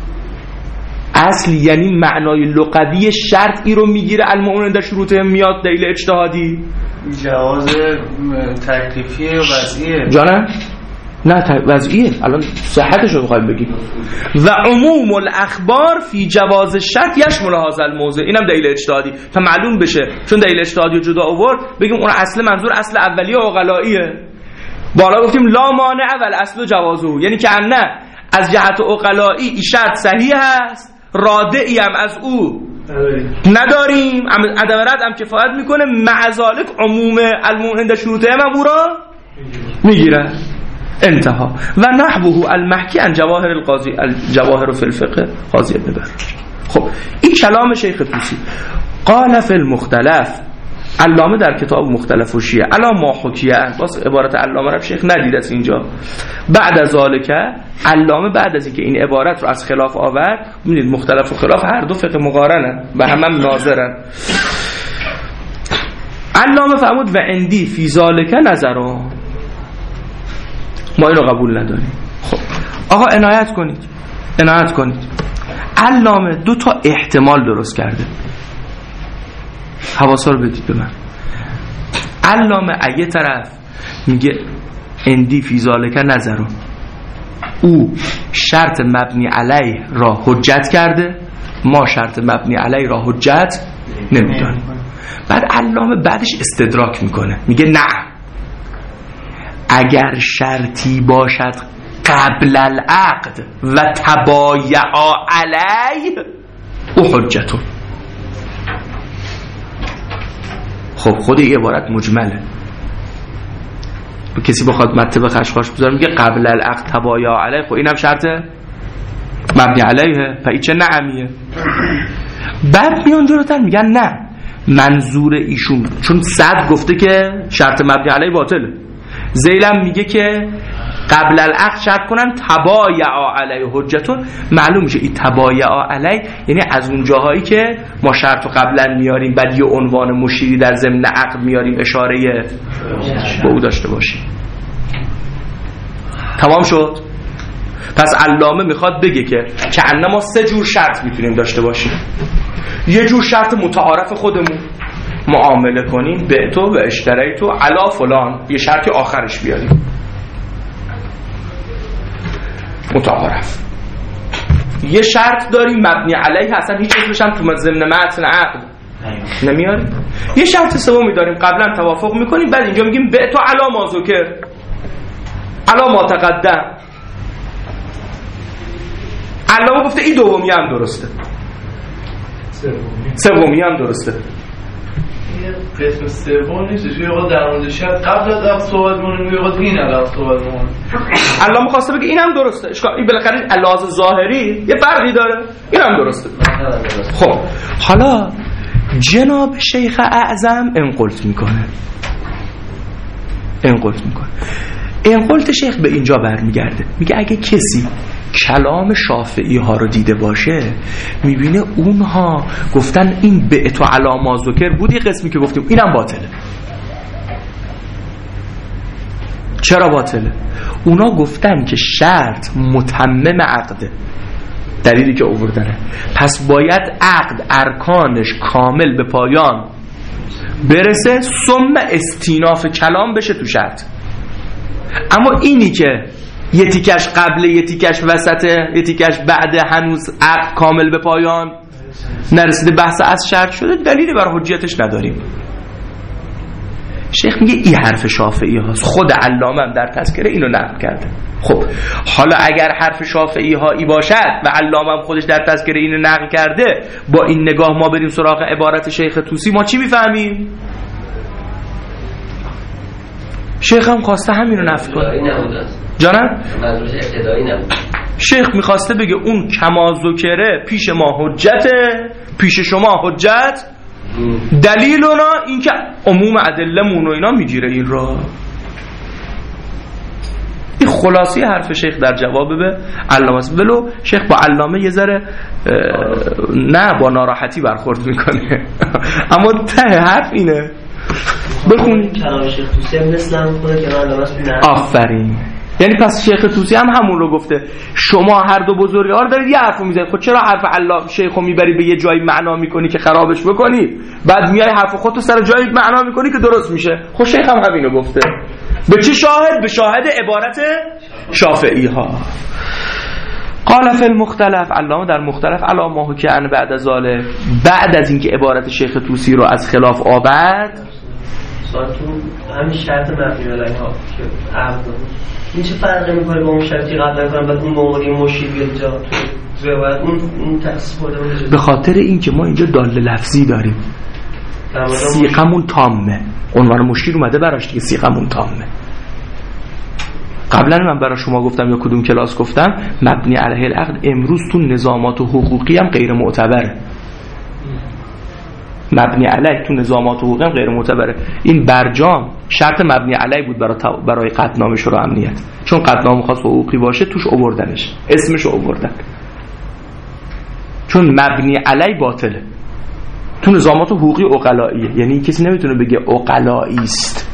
اصل یعنی معنای لغوی شرطی رو میگیره، المؤمن عند شروطهم میاد دلیل اجتهادی. جواز تکلیفی و وضعیه. جانم؟ نه وضعیه، الان صحتش رو میخوایم بگیم. و عموم الاخبار فی جواز الشرط یشمل هذا الموضع، اینم دلیل اجتهادی تا معلوم بشه، چون دلیل اجتهادی رو جدا آورد بگیم اون اصل منظور اصل اولیه عقلاییه. بالا گفتیم لا مانع و الاصل جوازه، یعنی که نه از جهت عقلایی این شرط صحیح هست، رادعی هم از او نداریم، عدم رد هم کفایت میکنه، مع ذالک عموم المؤمن عند شروطهم هم او را میگیره. انتها. و نحوه المحکی عن جواهر القاضی الجواهر فی الفقه قاضی ابن برش. خب این کلام شیخ طوسی. قال فی المختلف، علامه در کتاب مختلف و شیعه علا ما حکیه، باز عبارت علامه را شیخ ندید از اینجا. بعد از ذالک، علامه بعد از اینکه این عبارت رو از خلاف آورد، می‌بینید مختلف و خلاف هر دو فقه مقارنه و هم هم ناظرن. علامه فرمود و عندی فی ذالک نظرا، ما اینو قبول نداریم. خب آقا عنایت کنید، عنایت کنید. علامه دو تا احتمال درست کرده، حواسا رو بدید به من. علامه اگه طرف میگه اندی فی ذالک نظرون، او شرط مبنی علیه را حجت کرده، ما شرط مبنی علیه را حجت نمیدانیم. بعد علامه بعدش استدراک میکنه، میگه نه، اگر شرطی باشد قبل العقد و تبایع علیه او حجتون. خب خود این عبارت مجمله، کسی بخواد مطلب خشخاش بذاره میگه قبل العقد تبایع علیه، خب اینم شرط مبنی علیه، پس این چه نعمیه. بعد میان جلوتر میگن نه، منظور ایشون چون صد گفته که شرط مبنی علیه باطله، زیلم میگه که قبل العقد شرط کنن تبایع علیه حجتون، معلوم میشه این تبایع علیه یعنی از اون جاهایی که ما شرط رو قبلا میاریم بعد یه عنوان مشیری در ضمن عقد میاریم اشاره به او داشته باشیم. تمام شد؟ پس علامه میخواد بگه که که ما سه جور شرط میتونیم داشته باشیم. یه جور شرط متعارف خودمون معامله کنیم به تو و اشتری تو علا فلان، یه شرطی آخرش بیاریم متعارف. یه شرط داریم مبنی علیه اصلا هیچ چیزش هم تو ضمن متن عقد نمیاریم. یه شرط سومی داریم قبلا توافق میکنیم، بعد اینجا میگیم به تو علا ما ذکر علا ما تقدم. علامه گفته این دومی هم درسته، سومی هم درسته. قسم سوم نیست، یه وقت در مورد شرط قبل از عقد صحبت می‌کنیم، یه وقت این عقد صحبت می‌کنیم. علامه خواسته بگه اینم درسته، اشکال این بالاخره علاوه ظاهری یه فرقی داره، اینم درسته. خب حالا جناب شیخ اعظم انقلت میکنه انقلت میکنه انقلت شیخ به اینجا برمیگرده، میگه اگه کسی کلام شافعی ها رو دیده باشه میبینه اونها گفتن این بعت و علا ذکر بود، یه قسمی که گفتیم اینم باطله. چرا باطله؟ اونا گفتن که شرط متمم عقده، دلیلی که آوردنه، پس باید عقد ارکانش کامل به پایان برسه ثم استیناف کلام بشه تو شرط. اما اینی که یه تیکش قبل یه تیکش وسطه یه تیکش بعد هنوز عقد کامل به پایان نرسیده بحث از شرط شده، دلیلی بر حجیتش نداریم. شیخ میگه این حرف شافعی هاست، خود علامه هم در تذکره اینو نقل کرده. خب حالا اگر حرف شافعی هایی باشد و علامه هم خودش در تذکره اینو نقل کرده، با این نگاه ما بریم سراغ عبارت شیخ طوسی، ما چی میفهمیم؟ شیخ هم خواسته همینو نفی کنه. جانم؟ منظورش ابتدایی نبود. شیخ میخواسته بگه اون کما ذکره پیش ما حجته، پیش شما حجت، دلیل اونا این که عموم ادله‌مون و اینا میگیره این را. این خلاصی حرف شیخ در جواب به علامه است. ولو شیخ با علامه یه ذره نه با ناراحتی برخورد میکنه اما ته حرف اینه. بخون کلام شیخ طوسی هم مثل هم خود که علامه است. آفرین. یعنی پس شیخ طوسی هم همون رو گفته، شما هر دو بزرگوار دارید یه حرفو میزنید، خب چرا حرف علامه شیخو میبری به یه جایی معنا میکنی که خرابش بکنی، بعد میای حرف خودتو سر جایی معنا میکنی که درست میشه؟ خب شیخ هم همینو گفته. به چه شاهد؟ به شاهد عبارت شافعی ها. قال فی المختلف، علامه در مختلف علامه که ان بعد از ذالک، بعد از اینکه عبارت شیخ طوسی رو از خلاف آورد، سوالتون همین شرط مبنی علیه ها که عقد این چه فرقی میکنه با اون شرطی قبلا کنم بعد اون به عنوان مشیر بیاد جا تو روایت اون اون تخصیص خورده اونجا؟ به خاطر اینکه ما اینجا دال لفظی داریم، سیغمون تامه، عنوان مشیر اومده براش دیگه، سیغمون تامه. قبلا من برای شما گفتم یا کدوم کلاس گفتم مبنی علیه العقد امروز تو نظامات حقوقی هم غیر معتبره. مبنی علیه تو نظامات حقوقی هم غیر معتبره. این برجام شرط مبنی علیه بود برای برای قطعنامه شورای امنیت، چون قطعنامه خاص حقوقی باشه توش آوردنش، اسمش آوردن، چون مبنی علیه باطله تو نظامات حقوقی عقلائیه. یعنی کسی نمیتونه بگه عقلایی است.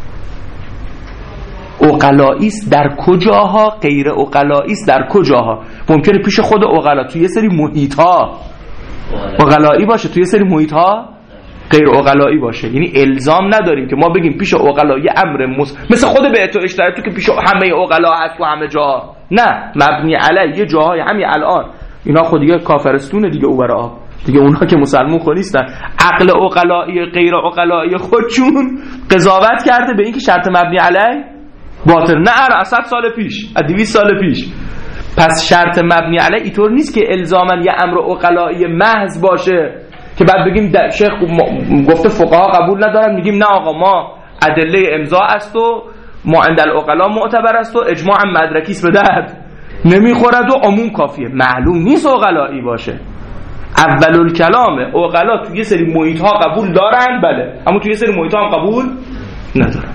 عقلایی است در کجاها؟ غیر عقلایی است در کجاها؟ ممکنه پیش خود عقلا توی یه سری محیط ها عقلایی باشه، توی یه سری محیط ها غیر عقلایی باشه. یعنی الزام نداریم که ما بگیم پیش عقلا یه امر مس... مثل خود به تو اشتراک تو که پیش همه عقلا هست و همه جا. نه، مبنی علی یه جاهای همین الان اینا خود دیگه کافرستونه دیگه، اوبر آب دیگه، اونها که مسلمون خود نیستن. عقل عقلایی غیر عقلایی خودشون قضاوت کرده به این که شرط مبنی علی باطل. نه اره صد سال پیش، دویست سال پیش. پس شرط مبنی علی اینطور نیست که الزاما یه امر عقلایی محض باشه که بعد بگیم شیخ گفته فقها قبول ندارن، میگیم نه آقا ما ادله امضا است و ما عند العقلا معتبر است و اجماع مدرکی است به درد نمیخورد و عموم کافیه. معلوم نیست عقلایی باشه. اول الکلام عقلا توی یه سری محیط ها قبول دارن بله، اما توی یه سری محیط ها هم قبول ندارن.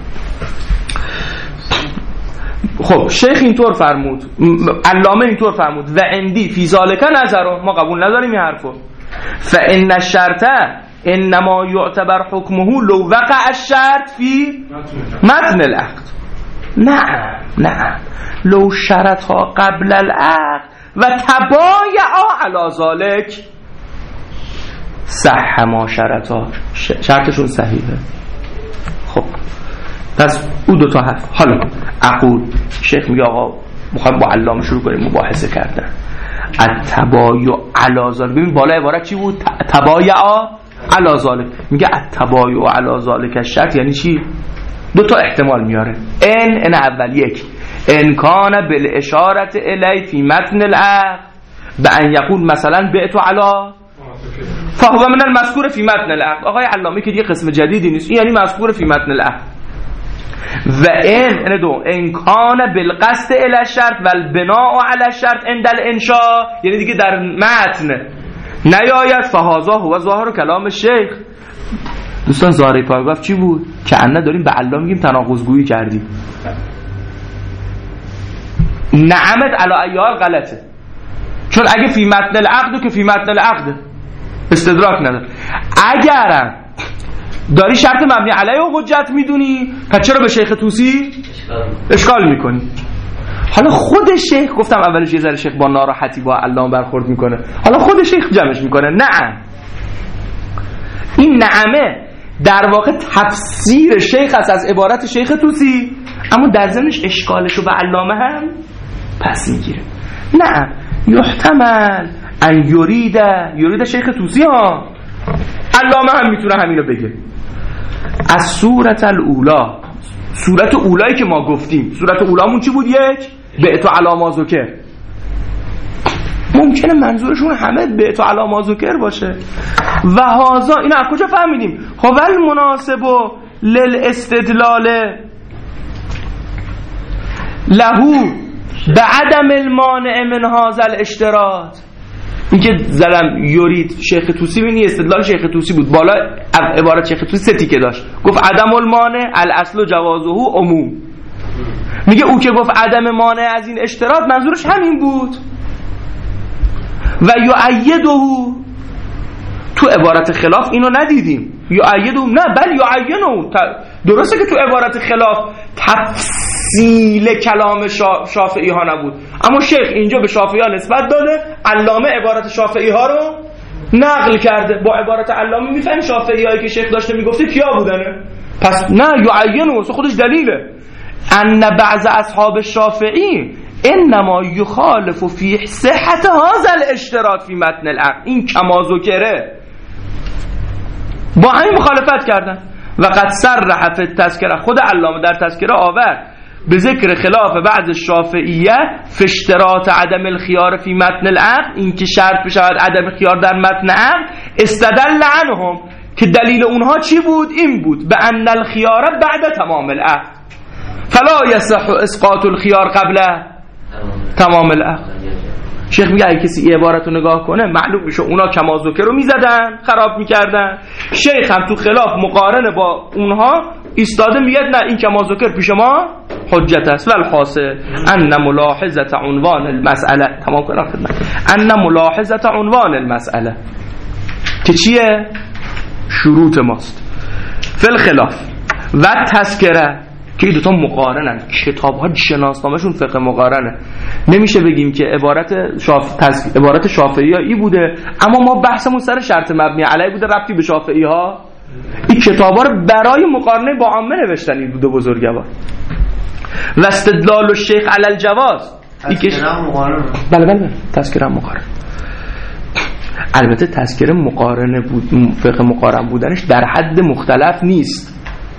خب شیخ اینطور فرمود، علامه اینطور فرمود و عندی فی ذالک نظر، ما قبول نداریم این حرفو. فان الشرط انما یعتبر حکمه لو وقع الشرط فی متن العقد. نه نه، لو شرطها قبل العقد و تبایع علی ذالک. صح ما شرطا، شرطشون صحیحه. خب پس او دو تا حرف. حالا اقول شیخ میگه آقا میخوایم با علامه شروع کنیم مباحثه کردن. التبایع علی ذالک، ببین بالا عبارت چی بود؟ تبایع علی ذالک. میگه التبایع علی ذالک الشرط یعنی چی؟ دو تا احتمال میاره. ان ان اول یک ان کان بالاشاره الی فی متن العقد بان یقول مثلا بعت علی فهو من المذکور فی متن العقد. آقای علامه که دیگه قسم جدیدی نیست، این یعنی مذکور فی متن العقد. و این ان دو ان کان بالقصد الی الشرط والبناء علی الشرط عند الانشاء، یعنی دیگه در متن نیاید فهذا هو ظاهر کلام شیخ. دوستان ظاهر پاراگراف چی بود؟ که انا داریم به علامه میگیم تناقض گویی کردی. نعمت علی ایال غلطه، چون اگه فی متن العقد که فی متن العقد استدراک نداره. اگر داری شرط مبنی علیه و حجت میدونی پس چرا به شیخ طوسی اشکال میکنی؟ حالا خود شیخ، گفتم اولش یه ذره شیخ با ناراحتی با علامه برخورد میکنه، حالا خود شیخ جمعش میکنه. نه، این نعمه در واقع تفسیر شیخ است از عبارت شیخ طوسی، اما در ضمنش اشکالشو به علامه هم پس میگیره. نه، یحتمل ان یرید یرید شیخ طوسی ها، علامه هم میتونه همینو بگه. از صورت الاولا، صورت اولایی که ما گفتیم، صورت اولامون چی بود؟ یک بعت علی ما ذکر. ممکنه منظورشون همه بعت علی ما ذکر باشه. و هذا اینا از کجا فهمیدیم؟ هو المناسب للاستدلال له بعدم المانع من هذا الاشتراط. این که زدم یورید شیخ طوسی، بینی استدلال شیخ طوسی بود، بالا عبارت شیخ طوسی سه تیکه داشت، گفت عدم المانع الاصل جوازه عموم. میگه او که گفت عدم مانع از این اشتراط منظورش همین بود. و یعیده، تو عبارت خلاف اینو ندیدیم. یعیده نه بل یعینه، درسته که تو عبارت خلاف تفصیل کلام شافعی ها نبود، اما شیخ اینجا به شافعی ها نسبت داده، علامه عبارت شافعی ها رو نقل کرده. با عبارت علامه میفهم شافعی هایی که شیخ داشته میگفته کیا بودنه. پس نه یعینه خودش دلیله. ان بعض اصحاب الشافعی انما یخالف فی صحت هذا الاشتراط فی متن العقد، این کما ذکره با همین مخالفت کردن. و قد صرح فی التذکره، خود علامه در تذکره آورد به ذکر خلاف بعض الشافعیه فی اشتراط عدم الخیار فی متن العقد، این که شرط بشود عدم خیار در متن عقد. استدل عنهم، که دلیل اونها چی بود؟ این بود به ان الخیار بعد تمام العقد فلا یصح اسقاط الخیار قبل تمام العقد. شیخ میگه اگه کسی این عبارت رو نگاه کنه معلوم میشه اونا کما ذکر رو میزدن، خراب میکردن. شیخ هم تو خلاف مقارنه با اونها ایستاده، میگه نه این کما ذکر پیش ما حجت است. والحاصل ان ملاحظه عنوان المسئله، تمام کنم خدمت، ان ملاحظه عنوان المسئله که چیه؟ شروط ماست. فی الخلاف و تذکره، که این دوتا مقارنن، کتاب ها شناسنامه‌شون فقه مقارنه. نمیشه بگیم که عبارت شاف... تز... عبارت شافعی ها ای بوده اما ما بحثمون سر شرط مبنی علیه بوده، ربطی به شافعی ها. این کتاب ها رو برای مقارنه با عامه نوشتن این بوده بزرگوار. و استدلال الشیخ علی الجواز، تذکره مقارنه. بله بله تذکره مقارنه. البته تذکره مقارنه بود، فقه مقارن بودنش در حد مختلف نیست.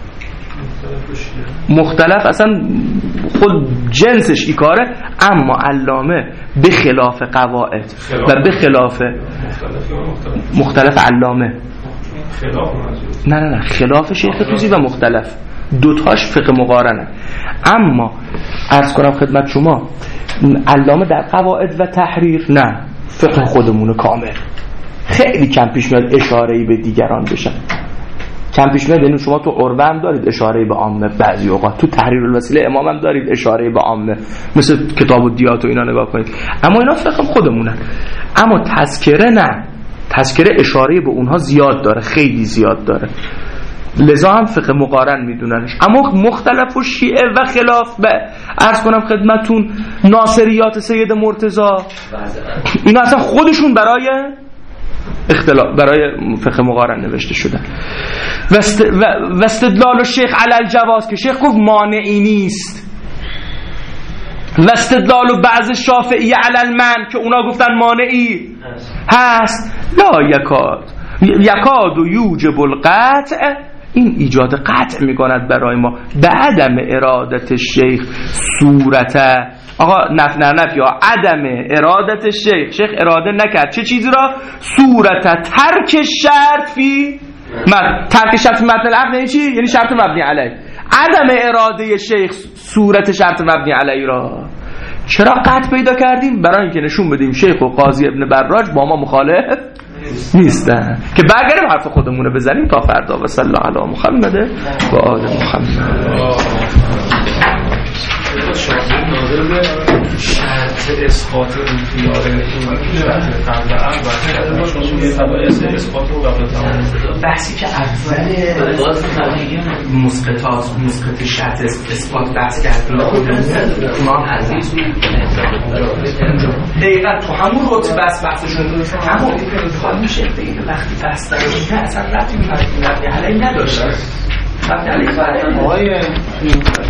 مختلف اصلا خود جنسش ای کاره، اما علامه به خلاف قواعد و به خلاف مختلف علامه نه نه نه خلاف شیخ طوسی و مختلف دوتاش فقه مقارنه. اما عرض کنم خدمت شما علامه در قواعد و تحریر نه، فقه خودمونه کامل. خیلی کم پیش میاد اشاره‌ای به دیگران بشن، کم پیش میاد. یعنی شما تو عربه هم دارید اشاره به عامه، بعضی اوقات تو تحریر الوسیله امام هم دارید اشاره به عامه، مثل کتاب الدیات و اینا نگاه کنید، اما اینا فقط خودمونن. اما تذکره نه، تذکره اشاره به اونها زیاد داره، خیلی زیاد داره، لذا هم فقه مقارن میدوننش. اما مختلف و شیعه و خلاف به عرض کنم خدمتون ناصریات سید مرتضی، اینا اصلا خودشون برای اختلاف برای فقه مقارن نوشته شده. و استدلال الشیخ علی الجواز که شیخ گفت مانعی نیست، و استدلال بعض شافعی علی المنع که اونا گفتن مانعی هست. لا یکاد یکاد و یوجب القطع، این ایجاد قطع میکند برای ما به عدم ارادت شیخ صورت آقا نف نه نف یا عدم ارادت شیخ، شیخ اراده نکرد چه چیزی را؟ صورت ترک شرط فی من ترک شرط متن العقد یعنی چی؟ یعنی شرط مبنی علیه. عدم اراده شیخ صورت شرط مبنی علیه را چرا قطع پیدا کردیم؟ برای اینکه نشون بدیم شیخ و قاضی ابن براج با ما مخالف نیستن. که برگردیم حرف خودمونه بزنیم تا فردا. و صلی الله علی محمد و آل محمد. ناظر به شرط اسقاط اون خیاره این شرط قبل اول و یه تبایست اسقاط رو قبل تمام بحثی که اول مسقطات مسقط شرط اسقاط بحث کردیم اونا عزیز دقیقا تو همون رتبه بس بحثشون همون این میشه بگیم وقتی بحث داریم اصلا ربطی به مبنی علیه نداشته. مبنی علیه